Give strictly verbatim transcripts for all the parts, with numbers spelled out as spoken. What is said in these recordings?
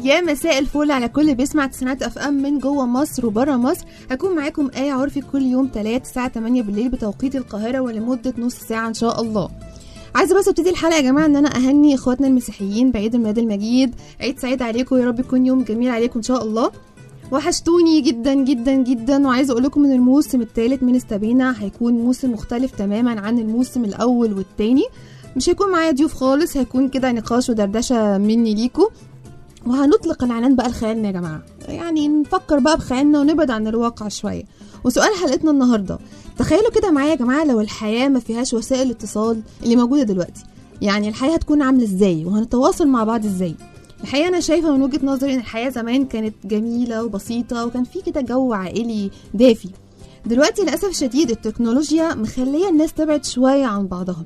يا مساء الفل على كل بيسمع تسعينات اف ام من جوه مصر وبره مصر. هكون معاكم آية عرفي كل يوم تلات الساعه تمانية بالليل بتوقيت القاهره ولمده نص ساعه ان شاء الله. عايزه بس ابتدي الحلقه يا جماعه ان انا اهني اخواتنا المسيحيين بعيد الميلاد المجيد. عيد سعيد عليكم، يا رب يكون يوم جميل عليكم ان شاء الله. وحشتوني جدا جدا جدا، وعايزه اقول لكم ان الموسم الثالث من استبينا هيكون موسم مختلف تماما عن الموسم الاول والثاني. مش هيكون معايا ضيوف خالص، هيكون كده نقاش ودردشه مني ليكم، وهنطلق العنان بقى لخيالنا يا جماعه، يعني نفكر بقى بخيالنا ونبعد عن الواقع شويه. وسؤال حلقتنا النهارده، تخيلوا كده معايا يا جماعه لو الحياه ما فيهاش وسائل الاتصال اللي موجوده دلوقتي، يعني الحياه هتكون عامله ازاي وهنتواصل مع بعض ازاي؟ الحقيقه انا شايفه من وجهه نظري ان الحياه زمان كانت جميله وبسيطه وكان في كده جو عائلي دافي. دلوقتي للاسف الشديد التكنولوجيا مخليه الناس تبعد شويه عن بعضها.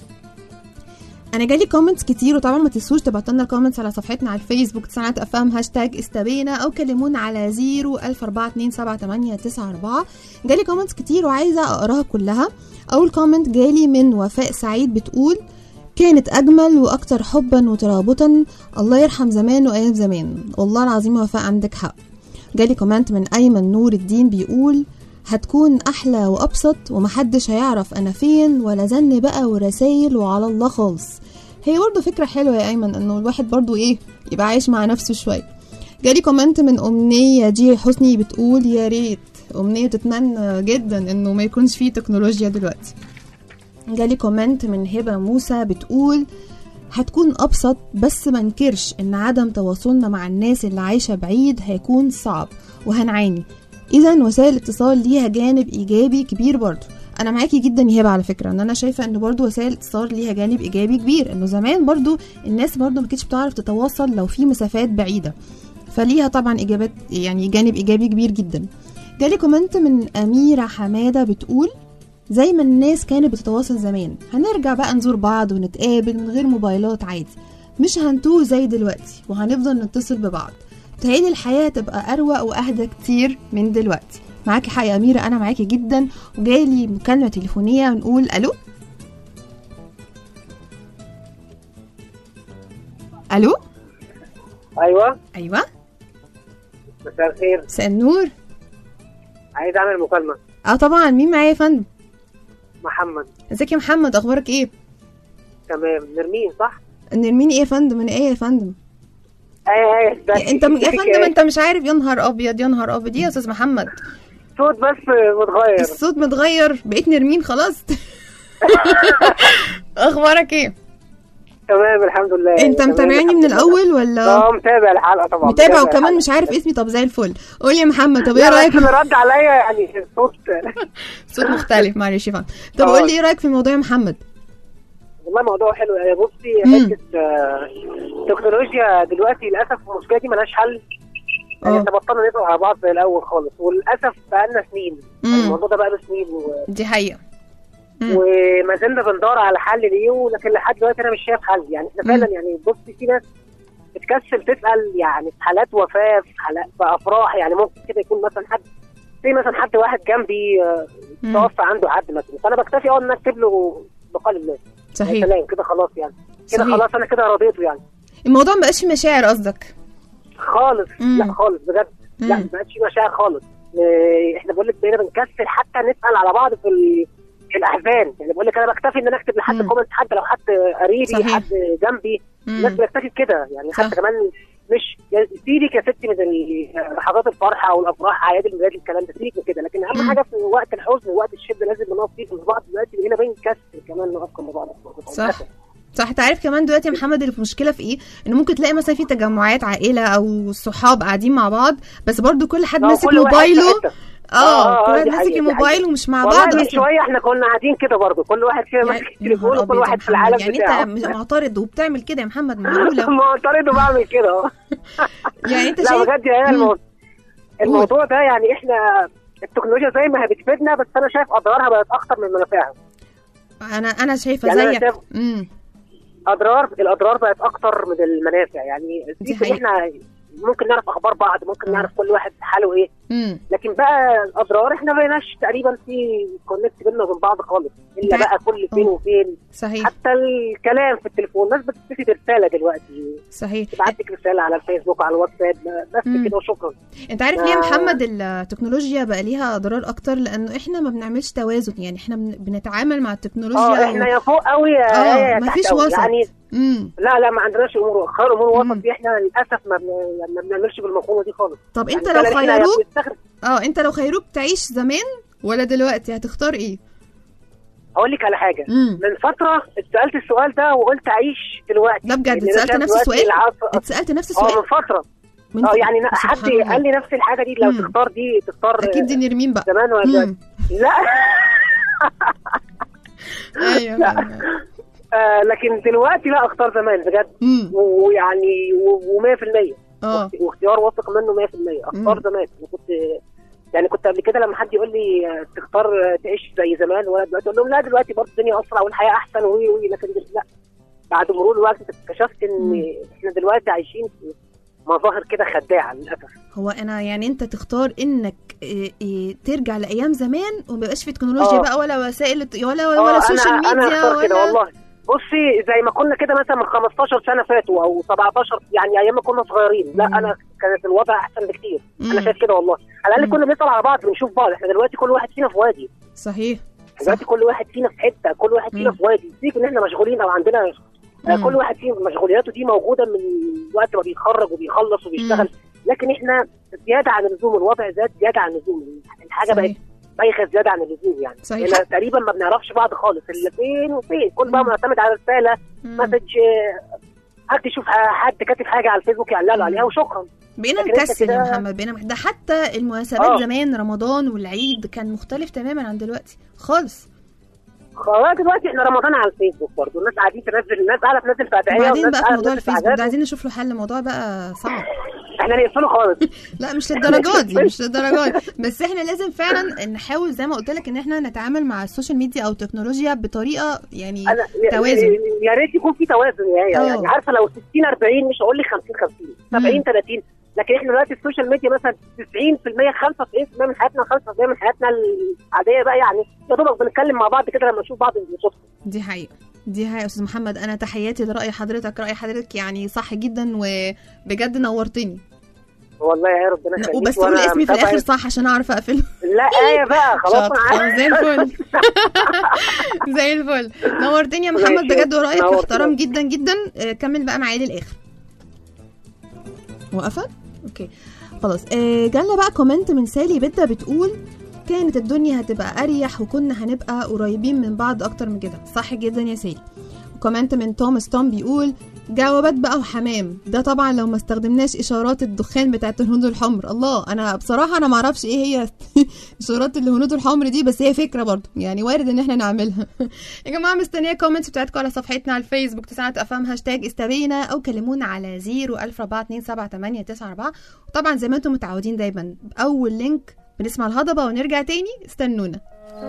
انا جالي كومنتس كتير، وطبعا ما تنسوش تبعتوا لنا الكومنتس على صفحتنا على الفيسبوك تسعينات اف ام هاشتاج استبينا، او كلمونا على زيرو الف اربعة اتنين سبعة تمانية تسعة اربعة. جالي كومنتس كتير وعايزه اقراها كلها. اول كومنت جالي من وفاء سعيد بتقول كانت اجمل واكتر حبا وترابطا، الله يرحم زمان وايام زمان. والله العظيم وفاء عندك حق. جالي كومنت من ايمن نور الدين بيقول هتكون احلى وابسط ومحدش هيعرف انا فين ولا زن بقى ورسايل وعلى الله خالص. هي برضو فكرة حلوة يا ايمن، انه الواحد برضو ايه يبقى عايش مع نفسه شوية. جالي كومنت من امنية جي حسني بتقول يا ريت، امنية تتمنى جدا انه ما يكونش فيه تكنولوجيا دلوقتي. جالي كومنت من هبة موسى بتقول هتكون ابسط، بس ما انكرش ان عدم تواصلنا مع الناس اللي عايشة بعيد هيكون صعب وهنعاني. اذا وسائل الاتصال ليها جانب ايجابي كبير برضو. انا معاكي جدا يا هبه على فكره، ان انا شايفه ان برضو وسائل الاتصال ليها جانب ايجابي كبير، انه زمان برضو الناس برضو ما كانتش بتعرف تتواصل لو في مسافات بعيده، فليها طبعا اجابات يعني جانب ايجابي كبير جدا. جالي كومنت من اميره حماده بتقول زي ما الناس كانت بتتواصل زمان هنرجع بقى نزور بعض ونتقابل من غير موبايلات عادي، مش هنتوه زي دلوقتي وهنفضل نتصل ببعض. تهيألي الحياة تبقى أروق وأهدى كتير من دلوقتي. معاكي حق يا أميرة، أنا معاكي جدا. وجالي مكالمة تليفونية نقول ألو. ألو. أيوة أيوة مساء الخير. مساء النور. عايز أعمل مكالمة. اه طبعا، مين معايا يا فندم؟ محمد. ازيك يا محمد، أخبارك إيه؟ تمام. نرمين صح؟ نرمين إيه يا فندم؟ من إيه يا فندم؟ ايه ايه انت يا فندم انت مش عارف؟ يا نهار ابيض يا نهار ابيض يا استاذ محمد، صوت بس متغير. الصوت متغير، بقيت نرمين خلاص. اخبارك ايه؟ تمام الحمد لله. انت متابعني من الاول ولا؟ اه متابع الحلقه طبعا. متابع وكمان مش عارف اسمي. طب زي الفل. قول لي يا محمد، طب ايه رايك؟ انا رد عليا يعني الصوت صوت مختلف، معلش يا فندم. طب قول لي ايه رايك في الموضوع يا محمد؟ والله موضوع حلو. بصي حته التكنولوجيا دلوقتي للاسف المشكله دي ملهاش حل. يعني احنا بطلنا نسمع على بعض زي الاول خالص، وللاسف بقالنا سنين الموضوع ده بقاله سنين و... دي حقيقه. وما زلنا بندور على حل ليه، لكن لحد دلوقتي انا مش شايف حل. يعني احنا فعلا يعني بصي في ناس بتكسل تسال، يعني في حالات وفاه، في حالات في افراح، يعني ممكن كده يكون مثلا حد في مثلا حد واحد جنبي توفى عنده حد مثلا، فانا بكتفي اه ان اكتب له بقال الله صحيح سلام كده خلاص، يعني كده خلاص انا كده رضيته. يعني الموضوع ما بقاش فيه مشاعر قصدك؟ خالص. مم. لا خالص بجد. مم. لا ما بقاش فيه مشاعر خالص. اه احنا بقول لك بقينا بنكسل حتى نسال على بعض في ال... في الاحزان. يعني بقول لك انا بكتفي ان انا اكتب لحد كومنت، حتى لو حد قريبي صحيح. حد جنبي، الناس بتكتفي بكده يعني. حتى كمان مش سيبك يا ستي من لحظات الفرحه والافراح اعياد الميلاد الكلام ده، سيبك من كده، لكن اهم حاجه في وقت الحزن ووقت الشده لازم نقف فيه مع بعض. دلوقتي بقينا بنكسل كمان نقف مع بعض. صح صح. انت عارف كمان دلوقتي يا محمد المشكله في ايه؟ ان ممكن تلاقي مثلا في تجمعات عائله او صحاب قاعدين مع بعض، بس برضو كل حد ماسك موبايله. اه كل واحد ماسك الموبايل ومش مع بعض. من شويه احنا كنا قاعدين كده برضو، كل واحد فينا ماسك التليفون وكل واحد في العالم يعني بتاعه. يعني انت معترض وبتعمل كده يا محمد؟ معقوله؟ معترض وبعمل كده. يعني انت لا بجد يا الموضوع الموضوع ده يعني احنا التكنولوجيا زي ما هي بتفيدنا، بس انا شايف اضرارها بقت اكتر من منافعها. انا انا شايفه يعني زيك. امم اضرار الاضرار بقت اكتر من المنافع. يعني احنا ممكن نعرف اخبار بعض، ممكن نعرف كل واحد حاله ايه. مم. لكن بقى الاضرار احنا ما بقيناش تقريبا في كونكت بيننا وبين بعض خالص، الا بقى كل فين وفين. صحيح. حتى الكلام في التليفون الناس بتكتب رساله دلوقتي، صحيح، تبعت لك رساله على الفيسبوك على الواتساب بس كده وشكرا. انت عارف ليه يا محمد التكنولوجيا بقى ليها اضرار اكتر؟ لانه احنا ما بنعملش توازن، يعني احنا بنتعامل مع التكنولوجيا اه احنا يا فوق قوي يا ما فيش وسط يعني. مم. لا لا ما عندناش امور خير امور وسط دي، احنا للاسف ما ما بنعملش بالمقوله دي خالص. طب انت يعني لو خيروك اه انت لو خيروك تعيش زمان ولا دلوقتي هتختار ايه؟ اقول لك على حاجه. مم. من فتره اتسالت السؤال ده وقلت اعيش دلوقتي. لا بجد اتسالت نفس السؤال؟ اتسالت نفس السؤال؟ اه من فتره. اه يعني حد قال لي نفس الحاجه دي، لو مم. تختار دي تختار اكيد دي نرمين بقى زمان ولا دلوقتي؟ لا ايوه لا آه لكن دلوقتي لا اختار زمان بجد، ويعني ومية في المية اه واختيار واثق منه مية في المية اختار زمان. انا كنت يعني كنت قبل كده لما حد يقول لي تختار تعيش زي زمان ولا دلوقتي، اقول لهم لا دلوقتي برضه الدنيا اسرع والحياه احسن وي وي لكن لا، بعد مرور الوقت اكتشفت ان مم. احنا دلوقتي عايشين في مظاهر كده خداعه للاسف. هو انا يعني انت تختار انك إيه إيه ترجع لايام زمان وما يبقاش في تكنولوجيا أوه. بقى ولا وسائل ولا ولا سوشيال ميديا أنا أختار ولا كده والله. بصي زي ما كنا كده مثلا من خمستاشر سنه فاتوا او سبعتاشر يعني ايام ما كنا صغيرين، لا انا كانت الوضع احسن بكتير. مم. انا شايف كده والله، على الاقل كنا بنسال على بعض بنشوف بعض. احنا دلوقتي كل واحد فينا في وادي. صحيح دلوقتي كل واحد فينا في حته، كل واحد فينا في وادي، سيب ان احنا مشغولين او عندنا مم. كل واحد فينا مشغولياته دي موجوده من وقت ما بيتخرج وبيخلص وبيشتغل. مم. لكن احنا زياده عن اللزوم، الوضع زاد زياده عن اللزوم، الحاجه بقت بايخه زياده عن اللزوم يعني. صحيح. تقريبا ما بنعرفش بعض خالص، اللي فين وفين كل بقى معتمد على رساله مسج، حد يشوف حد كاتب حاجه على الفيسبوك يعلق له عليها وشكرا. بقينا نكسل يا محمد، بقينا ده حتى المناسبات آه. زمان رمضان والعيد كان مختلف تماما عن دلوقتي خالص. خلاص دلوقتي احنا رمضان على الفيسبوك برضه، الناس قاعدين تنزل، الناس قاعده تنزل في ادعيه. وبعدين بقى في موضوع الفيسبوك ده عايزين نشوف له حل، الموضوع بقى صعب. احنا نقفله خالص. لا مش للدرجات دي مش للدرجات دي، بس احنا لازم فعلا نحاول زي ما قلت لك ان احنا نتعامل مع السوشيال ميديا او التكنولوجيا بطريقه يعني توازن. يا ريت يكون في توازن يعني, يعني عارفه لو ستين أربعين مش هقول لك خمسين خمسين سبعين ثلاثين، لكن احنا دلوقتي السوشيال ميديا مثلا تسعين في المية خمسة وتسعين في المية من حياتنا خمسة في المية من حياتنا العاديه بقى، يعني يا دوبك بنتكلم مع بعض كده لما نشوف بعض بنشوف. دي حقيقه دي حقيقه يا استاذ محمد، انا تحياتي لراي حضرتك، راي حضرتك يعني صح جدا وبجد نورتني والله يا ربنا يخليك. وبس قول اسمي في الاخر صح عشان اعرف اقفله. لا ايه بقى خلاص معاك زي الفل زي الفل. نورتني يا محمد بجد ورايك محترم جدا جدا. كمل بقى معايا للاخر. وقفل اوكي خلاص. جالنا بقى كومنت من سالي بدا بتقول كانت الدنيا هتبقى اريح وكنا هنبقى قريبين من بعض اكتر من كده. صح جدا يا سالي. كومنت من توماس توم بيقول جوابات بقى وحمام، ده طبعا لو ما استخدمناش اشارات الدخان بتاعت الهنود الحمر. الله انا بصراحه انا ما اعرفش ايه هي اشارات الهنود الحمر دي، بس هي فكره برضو يعني وارد ان احنا نعملها. يا جماعه مستنيه كومنتس بتاعتكم على صفحتنا على الفيسبوك تسعة افهم هاشتاج استبينا، او كلمونا على زيرو ألف أربعة اتنين سبعة تمانية تسعة أربعة. وطبعا زي ما انتم متعودين دايما اول لينك بنسمع الهضبه ونرجع تاني، استنونا.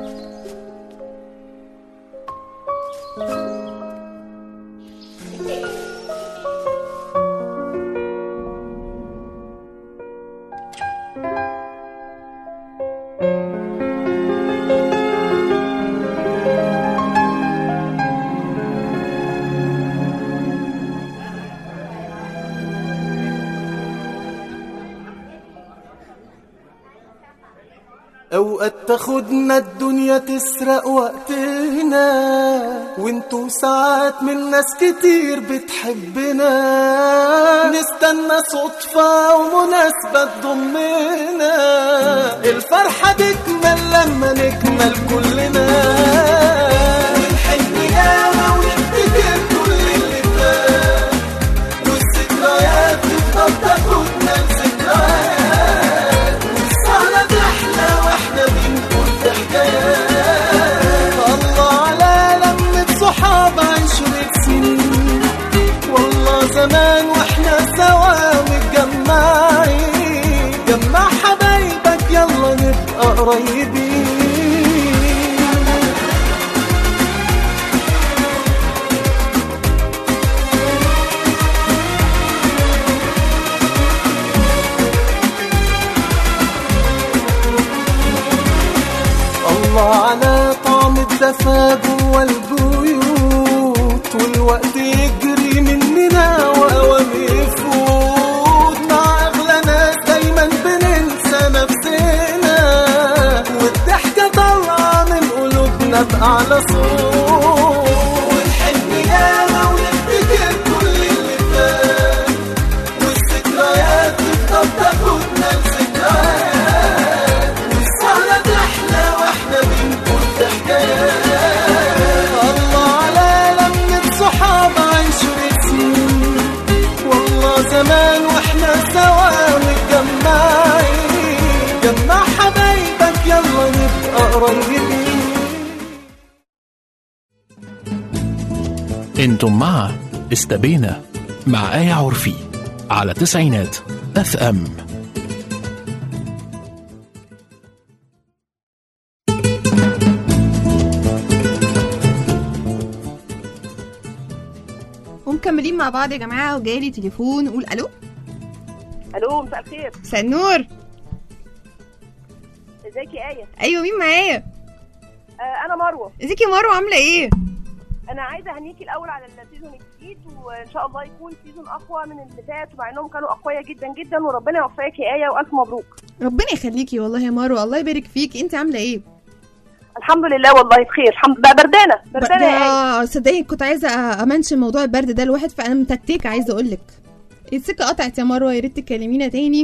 اوقات تاخدنا الدنيا تسرق وقتنا، وانتو ساعات من ناس كتير بتحبنا، نستنى صدفة ومناسبة تضمنا، الفرحة تكمل لما نكمل كلنا، ونحن ياما ونفتكر كل اللي فات، والذكريات تفضل تاخدنا لذكريات، الله على لمة صحاب عشرة سنين، والله زمان واحنا سوا متجمعين، جمع حبايبك يلا نبقى قريبين. أحلى صوت، ونحن ياما ونفتكر كل اللي فات، والذكريات تفضل تاخدنا لذكريات، والسهرة تحلى واحنا بنقول في حكايات. الله على لمة صحاب عشرة سنين، والله زمان واحنا سوا متجمعين، جمع حبايبك يلا نبقى قريبين. انتم مع استبينا مع آية عرفي على تسعينات اف ام. ومكملين مع بعض يا جماعه، وجالي تليفون. نقول الو. الو، مساء الخير. مساء النور. ازيك يا آية؟ ايوه، مين معايا؟ آه انا مروه. ازيك يا مروه، عامله ايه؟ انا عايزه اهنيكي الاول على السيزون الجديد، وان شاء الله يكون سيزون اقوى من اللي فات، ومع انهم كانوا اقوياء جدا جدا، وربنا يوفقك يا آية، والف مبروك. ربنا يخليكي والله يا مروه، الله يبارك فيك. انت عامله ايه؟ الحمد لله والله بخير، الحمد لله. بردانه بردانه يا آية. اه صدقني كنت عايزه امنشن موضوع البرد ده الواحد، فانا متكتكه عايزه اقول لك السكه قطعت يا مروه، يا ريت تكلمينا تاني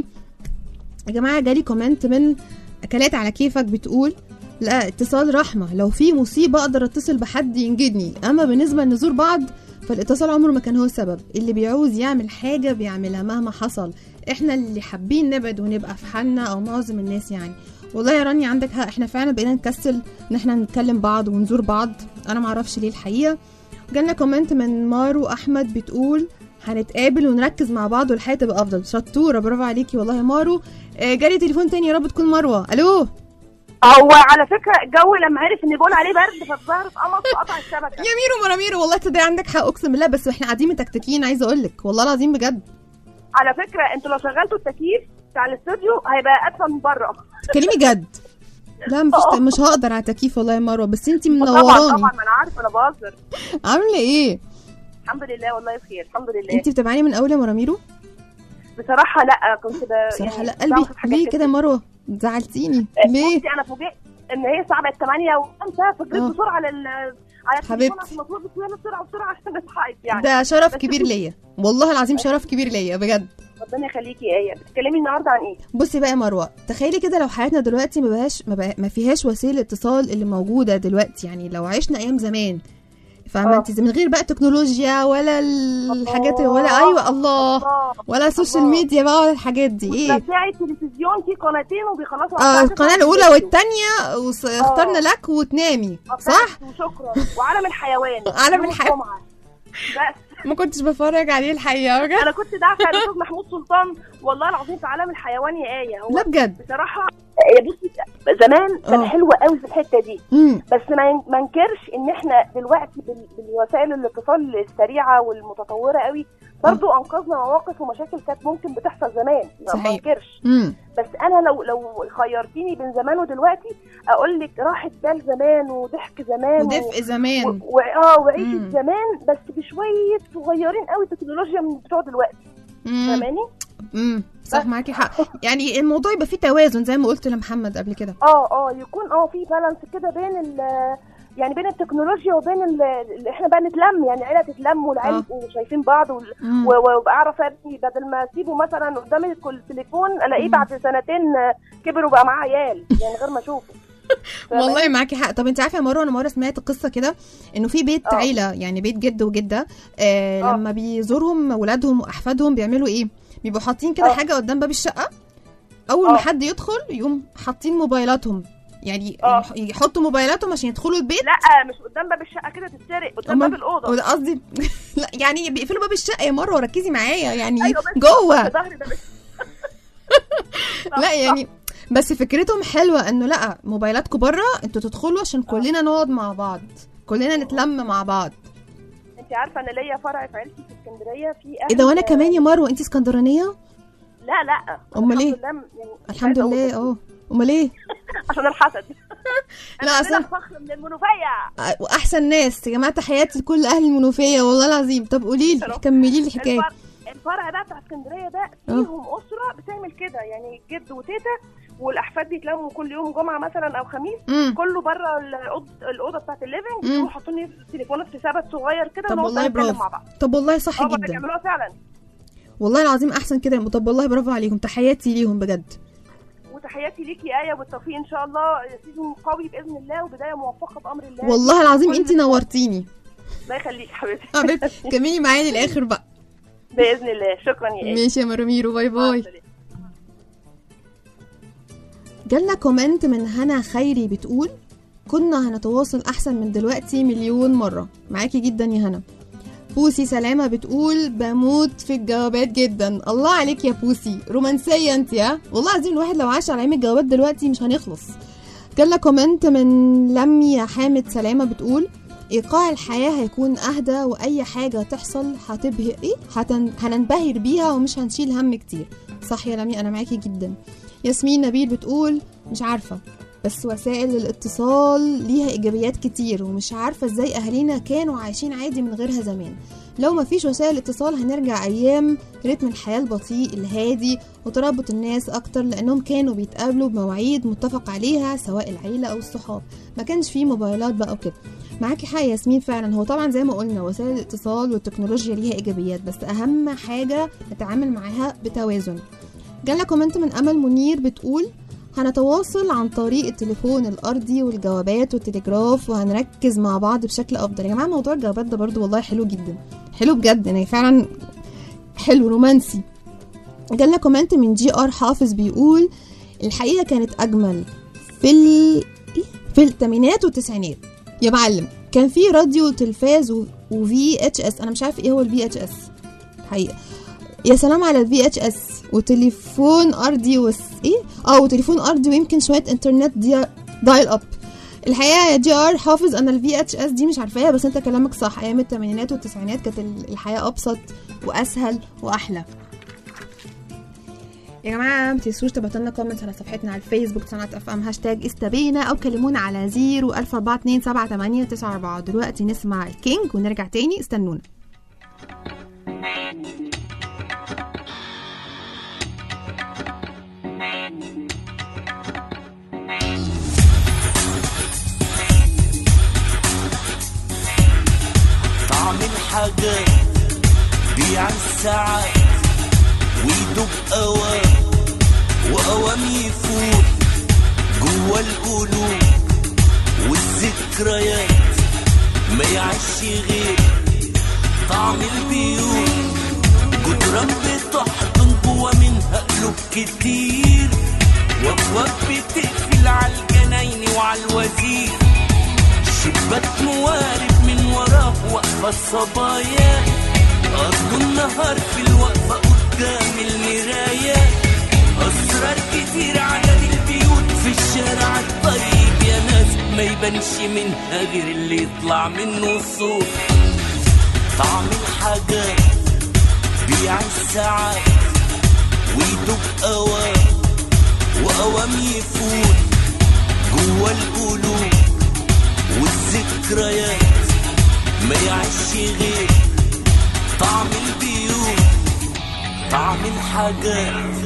يا جماعه. جالي كومنت من اكلات على كيفك بتقول لا اتصال رحمه، لو في مصيبه اقدر اتصل بحد ينجدني، اما بالنسبه لنزور بعض فالاتصال عمره ما كان هو السبب. اللي بيعوز يعمل حاجه بيعملها مهما حصل، احنا اللي حابين نبعد ونبقى في حالنا، او معظم الناس يعني. والله يا رانيا عندك حق، احنا فعلا بقينا نكسل ان احنا نتكلم بعض ونزور بعض، انا معرفش ليه الحقيقه. جالنا كومنت من مارو احمد بتقول هنتقابل ونركز مع بعض والحياه تبقى افضل. شطوره، برافو عليكي والله يا مارو. آه جالي تليفون تاني، يا رب تكون مروه. الو. هو على فكره الجو لما عرف ان بقول عليه برد فالظهر اتقمص وقطع الشبكه. يا ميرو مرا ميرو، والله تصدقي عندك حق اقسم بالله، بس احنا قاعدين متكتكين عايزه اقول لك والله العظيم بجد. على فكره انتوا لو شغلتوا التكييف بتاع الاستوديو هيبقى ادفى من بره. تتكلمي جد؟ لا مفيش ت... مش هقدر على التكييف والله يا مروه، بس انتي منوراني. منوراني. طبعا ما انا عارفه، انا بهزر. عامله ايه؟ الحمد لله والله بخير، الحمد لله. انتي بتابعاني من اول يا مرا ميرو؟ بصراحه لا، كنت ب... بصراحه يعني لا قلبي ليه كده يا مروه؟ زعلتيني ليه؟ انا فوجئت ان هي الساعه بقت ثمانية وخمسة، فجريت بسرعه على ال على حبيبتي عشان المفروض بسرعه بسرعه بسرعه عشان نلحق يعني. ده شرف كبير ليا والله العظيم، شرف كبير ليا بجد. ربنا يخليكي يا ايه. بتتكلمي النهارده عن ايه؟ بصي بقى يا مروه، تخيلي كده لو حياتنا دلوقتي ما بقاش ما, بقى ما فيهاش وسيله اتصال اللي موجوده دلوقتي، يعني لو عشنا ايام زمان فاهمه انت، من غير بقى تكنولوجيا ولا الحاجات ولا ايوه الله, الله. ولا السوشيال ميديا بقى ولا الحاجات دي. ايه بتاعي التلفزيون في قناتين وبيخلصوا اه القناه الاولى والثانيه واخترنا لك وتنامي صح، وشكرا. وعالم الحيوان عالم الحيوان بس ما كنتش بفرج عليه الحقيقه بجد. انا كنت داخله الاستاذ محمود سلطان والله العظيم في عالم الحيوان يا ايه. هو لا بجد بصراحه يا بصي زمان كان حلو قوي في الحته دي. مم. بس ما انكرش ان احنا دلوقتي بالوسائل الاتصال السريعه والمتطوره قوي برضو انقذنا مواقف ومشاكل كانت ممكن بتحصل زمان، ما انكرش. بس انا لو لو خيرتيني بين زمان ودلوقتي اقول لك راحه بال زمان وضحك زمان ودفء زمان و... و... اه وعيشه زمان، بس بشويه صغيرين قوي تكنولوجيا من بتوع دلوقتي. فاهماني؟ امم صح معاكي حق. يعني الموضوع يبقى فيه توازن زي ما قلت لمحمد قبل كده. اه اه يكون اه في بالانس كده بين ال يعني بين التكنولوجيا وبين اللي احنا بقى نتلم، يعني عيله تتلم والعيله وشايفين بعض وبعرف ابني بدل ما اسيبه مثلا قدام التليفون الاقيه بعد سنتين كبر وبقى معاه عيال يعني غير ما اشوفه. والله معاكي حق. طب انت عارفه يا مروه، انا مره سمعت قصه كده انه في بيت أوه. عيله يعني بيت جد وجده آه لما بيزورهم اولادهم واحفادهم بيعملوا ايه؟ بيبقوا حاطين كده حاجه قدام باب الشقه، اول أوه. ما حد يدخل يقوم حاطين موبايلاتهم، يعني أوه. يحطوا موبايلاتهم عشان يدخلوا البيت. لا مش قدام باب الشقه كده تتسرق، قدام باب الاوضه. قصدي لا يعني بيقفلوا باب الشقه يا مروه، ركزي معايا يعني أيوة جوه لا يعني بس فكرتهم حلوه انه لا موبايلاتكم بره، انتوا تدخلوا عشان كلنا نقعد مع بعض، كلنا نتلم مع بعض. انت عارفه انا ليا فرع في عيلتي في اسكندريه في ايه ده؟ وانا كمان يا مروه. انت اسكندرانيه؟ لا لا امال ايه؟ يعني الحمد لله. اه امال ايه؟ عشان الحسد لا اصلا فخر من المنوفيه واحسن ناس يا جماعه، تحياتي لكل اهل المنوفيه والله العظيم. طب قولي لي كملي لي الحكايه. الفرع ده بتاع اسكندريه ده فيهم اسره بتعمل كده، يعني جد وتيتا والاحفاد بيتلموا كل يوم جمعه مثلا او خميس، مم. كله بره الاوضه بتاعت الليفنج، يروحوا حاطين تليفونات في سبت صغير كده ونقعد نتكلم مع بعض. طب والله صح اه جدا، بيعملوها فعلا والله العظيم احسن كده. طب والله برافو عليكم، تحياتي ليهم بجد. وتحياتي ليكي آية والتوفيق ان شاء الله، سيزون قوي باذن الله وبدايه موفقه بامر الله. والله العظيم انت نورتيني. الله يخليك حبيبتي. حبيبتي كملي معايا للاخر بقى باذن الله. شكرا يا آية. ماشي يا مرميرو، باي باي. جالنا كومنت من هنا خيري بتقول كنا هنتواصل احسن من دلوقتي مليون مره. معاكي جدا يا هنا. بوسي سلامه بتقول بموت في الجوابات جدا. الله عليك يا بوسي، رومانسيه انت. ها والله العظيم الواحد لو عاش على ايام الجوابات دلوقتي مش هنخلص. جالنا كومنت من لميا حامد سلامه بتقول ايقاع الحياه هيكون اهدى، واي حاجه تحصل هتبهر ايه هتن... هننبهر بيها ومش هنشيل هم كتير. صح يا لميا، انا معاكي جدا. ياسمين نبيل بتقول مش عارفه، بس وسائل الاتصال ليها ايجابيات كتير، ومش عارفه ازاي اهالينا كانوا عايشين عادي من غيرها زمان. لو ما فيش وسائل اتصال هنرجع ايام رتم الحياه البطيء الهادي وترابط الناس اكتر، لانهم كانوا بيتقابلوا بمواعيد متفق عليها سواء العيله او الصحاب، ما كانش فيه موبايلات بقى وكده. معاكي حق يا ياسمين فعلا. هو طبعا زي ما قلنا وسائل الاتصال والتكنولوجيا ليها ايجابيات، بس اهم حاجه نتعامل معاها بتوازن. جالنا كومنت من امل منير بتقول هنتواصل عن طريق التليفون الارضي والجوابات والتليجراف، وهنركز مع بعض بشكل افضل. يا جماعه موضوع الجوابات ده برضو والله حلو جدا، حلو بجد يعني، فعلا حلو رومانسي. جالنا كومنت من جي ار حافظ بيقول الحقيقه كانت اجمل في ال... في الثمانينات والتسعينات يا معلم. كان في راديو وتلفاز وفي اتش اس، انا مش عارف ايه هو الفي اتش اس حقيقه. يا سلام على الفي اتش اس وتليفون ارضي وس ايه اه وتليفون ارضي ويمكن شويه انترنت دي دايل اب. الحقيقه يا جي ار حافظ انا الفي اتش اس دي مش عارفاها، بس انت كلامك صح. ايام الثمانينات والتسعينات كانت الحياه ابسط واسهل واحلى. يا جماعه ما تنسوش تبعتوا لنا كومنتس على صفحتنا على الفيسبوك صناعه اف ام هاشتاج استبينا، او كلمونا على زيرو ألف أربعة اتنين سبعة تمانية تسعة أربعة. دلوقتي نسمع الكينج ونرجع تاني، استنونا. طعم الحاجات بيع الساعات ويدوب أوام وأوام يفوت جوا القلوب والذكريات، ما يعيش غير طعم البيوت. جدران بتحضن جوا منها قلوب كتير، وابواب بتقفل على الجناين وعلى الوزير، شباك موارب من وراه واقفة الصبايا، قضوا النهار في الوقفة قدام المراية. أسرار كتير عدد البيوت في الشارع الطيب يا ناس، ما يبانش منها غير اللي يطلع منه الصوت. طعم الحاجات بيع الساعات ويدوب أوام وأوام يفوت جوا القلوب والذكريات، ما يعيش غير طعم البيوت. طعم الحاجات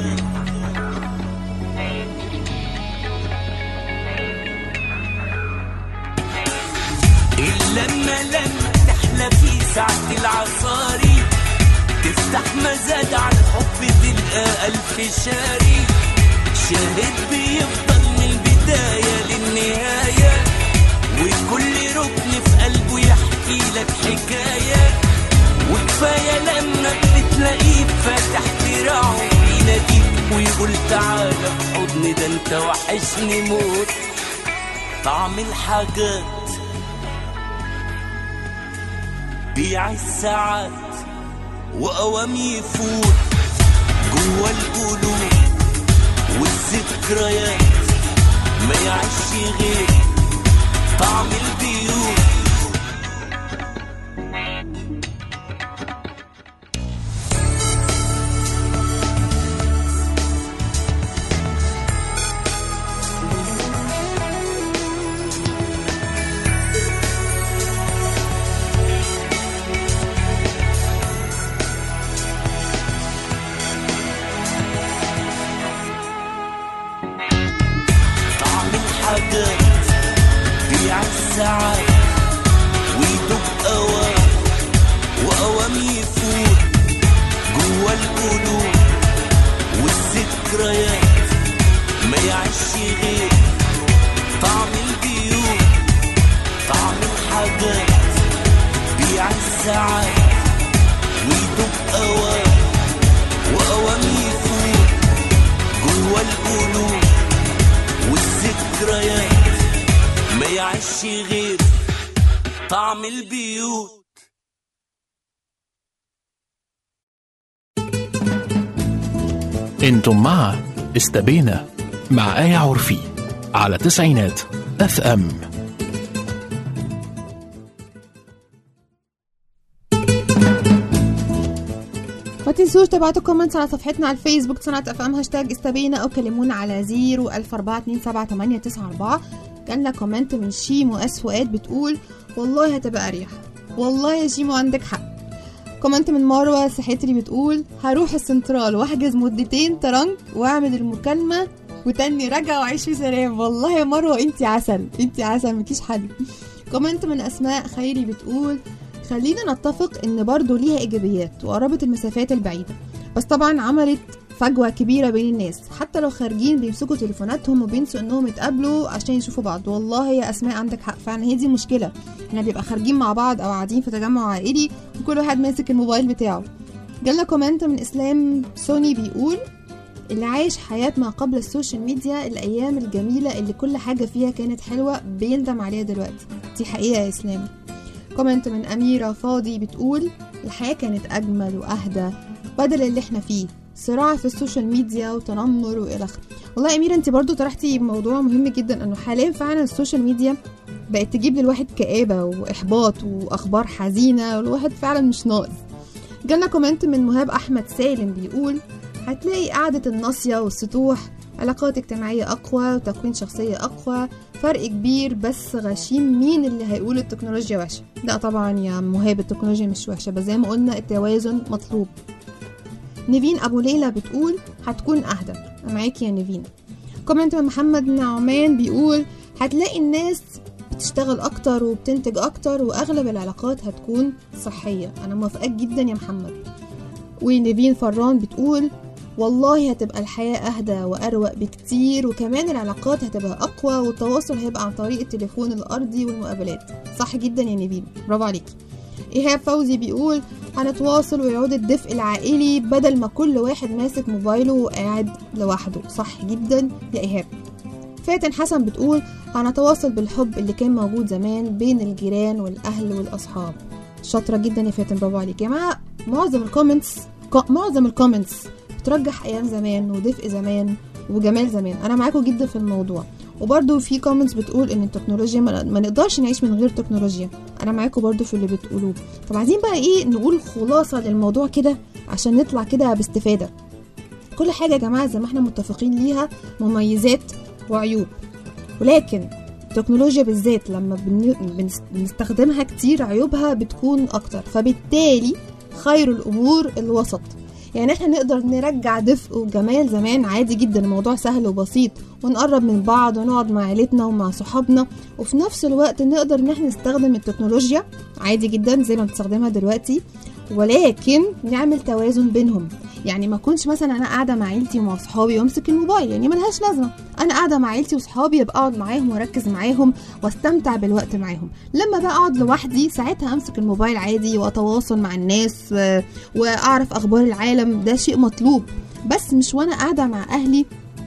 اللمة لما تحلى في ساعة العصاري، تفتح مزاد على الحب تلقى ألف شاري، شاهد بيفضل من البداية للنهاية، وكل ركن في قلبه يحكي لك حكاية. وكفاية لما بتلاقيه فاتح دراعه بيناديك ويقول تعالى في حضني، ده انت وحشني موت. طعم الحاجات بيع الساعات وأوام يفوت جوا القلوب والذكريات، ما يعيش غير طعم البيوت. ساعات ويدوب أوام وأوام يفوت جوا القلوب والذكريات ما يعيش غير طعم البيوت. انتم مع استبينا مع آية عرفي على تسعينات اف ام. ما تنسوش تبعتوا كومنتس على صفحتنا على الفيسبوك تسعينات اف ام هاشتاج استبينا او كلمونا على زيرو ألف أربعة اتنين سبعة تمانية تسعة أربعة. جالنا كومنت من شيمو اس فؤاد بتقول والله هتبقى اريح. والله يا شيمو عندك حق. كومنت من مروه سحتري بتقول هروح السنترال واحجز مدتين ترنك واعمل المكالمه وتاني رجع وعيش في سلام. والله يا مروه انتي عسل انتي عسل مكيش حل. كومنت من اسماء خيري بتقول خلينا نتفق ان برضو ليها ايجابيات وقربت المسافات البعيده، بس طبعا عملت فجوه كبيره بين الناس، حتى لو خارجين بيمسكوا تليفوناتهم وبينسوا انهم يتقابلوا عشان يشوفوا بعض. والله يا اسماء عندك حق فعلا، هي دي مشكله، احنا بيبقى خارجين مع بعض او قاعدين في تجمع عائلي وكل واحد ماسك الموبايل بتاعه. جالنا كومنت من اسلام سوني بيقول اللي عايش حياه ما قبل السوشيال ميديا الايام الجميله اللي كل حاجه فيها كانت حلوه بيندم عليها دلوقتي. دي حقيقه يا اسلام. كومنت من أميرة فاضي بتقول الحياة كانت أجمل وأهدى بدل اللي احنا فيه، صراع في السوشيال ميديا وتنمر وإلى آخره. والله أميرة انت برضو طرحتي موضوع مهم جدا، أنه حاليا فعلا السوشيال ميديا بقت تجيب للواحد كآبة وإحباط وأخبار حزينة والواحد فعلا مش ناقص. جالنا كومنت من مهاب أحمد سالم بيقول هتلاقي قعدة الناصية والسطوح، علاقات اجتماعية أقوى وتكوين شخصية أقوى، فرق كبير بس غشيم مين اللي هيقول التكنولوجيا وحشة. لا طبعا يا مهاب التكنولوجيا مش وحشة، بس زي ما قلنا التوازن مطلوب. نيفين أبو ليلى بتقول هتكون أهدى. معاكي يا نيفين. كومنت من محمد نعمان بيقول هتلاقي الناس بتشتغل أكتر وبتنتج أكتر وأغلب العلاقات هتكون صحية. أنا موافقاك جدا يا محمد. ونيفين فران بتقول والله هتبقى الحياة أهدى وأروق بكتير، وكمان العلاقات هتبقى أقوى والتواصل هيبقى عن طريق التليفون الأرضي والمقابلات. صح جدا يا نبيل، برافو عليك. إيهاب فوزي بيقول هنتواصل ويعود الدفء العائلي بدل ما كل واحد ماسك موبايله وقاعد لوحده. صح جدا يا إيهاب. فاتن حسن بتقول هنتواصل بالحب اللي كان موجود زمان بين الجيران والأهل والأصحاب. شاطرة جدا يا فاتن، برافو عليك يا جماعة. معظم الكومنتس معظم الكومنتس بترجح ايام زمان ودفء زمان وجمال زمان. انا معاكم جدا في الموضوع. وبرده في كومنتس بتقول ان التكنولوجيا ما نقدرش نعيش من غير تكنولوجيا. انا معاكم برده في اللي بتقولوه. طب عايزين بقى ايه نقول خلاصه للموضوع كده عشان نطلع كده باستفاده. كل حاجه يا جماعه زي ما احنا متفقين ليها مميزات وعيوب، ولكن التكنولوجيا بالذات لما بنستخدمها كتير عيوبها بتكون اكتر، فبالتالي خير الامور الوسط. يعني احنا نقدر نرجع دفء وجمال زمان عادي جدا، الموضوع سهل وبسيط، ونقرب من بعض ونقعد مع عيلتنا ومع صحابنا، وفي نفس الوقت نقدر ان احنا نستخدم التكنولوجيا عادي جدا زي ما بنستخدمها دلوقتي، ولكن نعمل توازن بينهم. يعني ما كنش مثلا انا قاعده مع عيلتي ومع صحابي وامسك الموبايل، يعني ملهاش لازمه. انا قاعده مع عيلتي وصحابي يبقى اقعد معاهم واركز معاهم واستمتع بالوقت معاهم. لما بقى اقعد لوحدي ساعتها امسك الموبايل عادي واتواصل مع الناس واعرف اخبار العالم، ده شيء مطلوب، بس مش وانا قاعده مع اهلي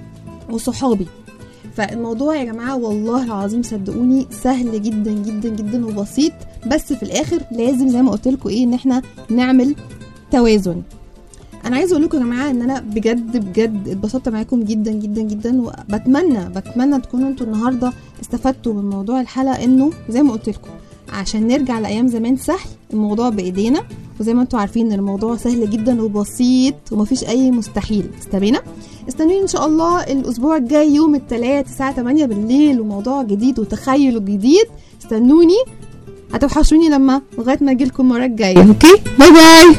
وصحابي. فالموضوع يا جماعه والله العظيم صدقوني سهل جدا جدا جدا وبسيط، بس في الاخر لازم زي ما قلت لكم ايه ان احنا نعمل توازن. انا عايزه اقول لكم يا جماعه ان انا بجد بجد اتبسطت معاكم جدا جدا جدا، وبتمنى بتمنى تكونوا انتوا النهارده استفدتوا من موضوع الحلقه، انه زي ما قلت لكم عشان نرجع لايام زمان سهل، الموضوع بايدينا، وزي ما انتوا عارفين ان الموضوع سهل جدا وبسيط ومفيش اي مستحيل. استبينا استنوني ان شاء الله الاسبوع الجاي يوم الثلاث الساعه تمانية بالليل وموضوع جديد وتخيل جديد. استنوني، هتوحشوني لما لغايه ما اجي لكم المره الجايه. اوكي، باي باي.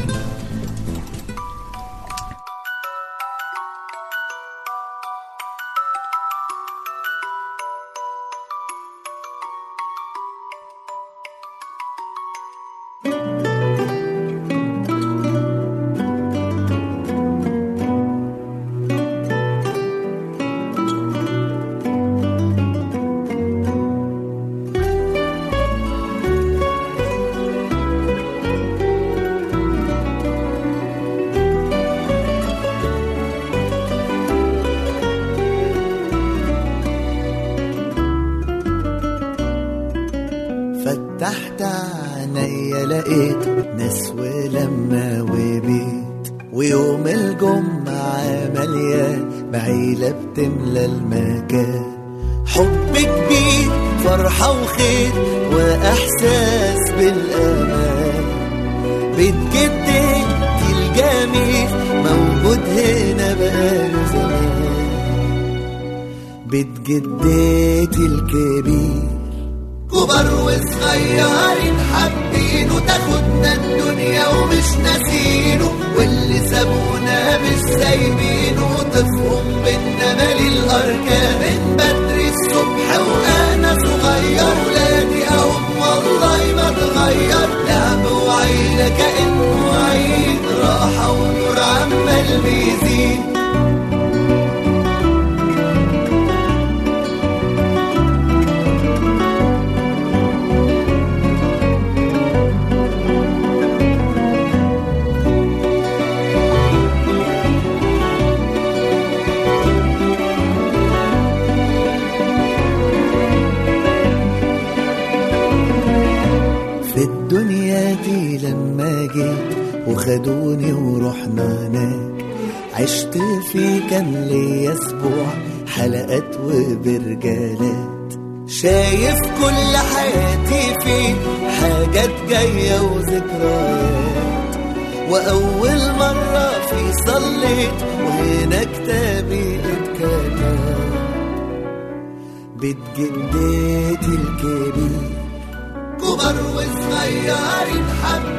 ناس ولما وبيت، ويوم الجمعة مليان بعيلة بتملى المكان. حب كبير، فرحة وخير وإحساس بالأمان. بيت جدتي الجميل موجود هنا بقاله زمان. بيت جدتي الكبير، كبار وصغيرين حابينه، تاخدنا الدنيا ومش ناسينه، واللي سابونا مش سايبينه. طفهم بينا مالي الأركان من بدري الصبح وأنا صغير. ولادي أهم والله ما اتغير، لعب وعيلة كأنه عيد، راحة ونور عمال بيزيد. الدنيا دي لما جيت وخدوني ورحنا هناك، عشت فيه كان ليا اسبوع حلقات وبرجالات. شايف كل حياتي فيه حاجات جاية وذكريات، وأول مرة فيه صليت وهنا كتابي اتكتب. بيت جدتي الكبير، كبار وصغيرين حب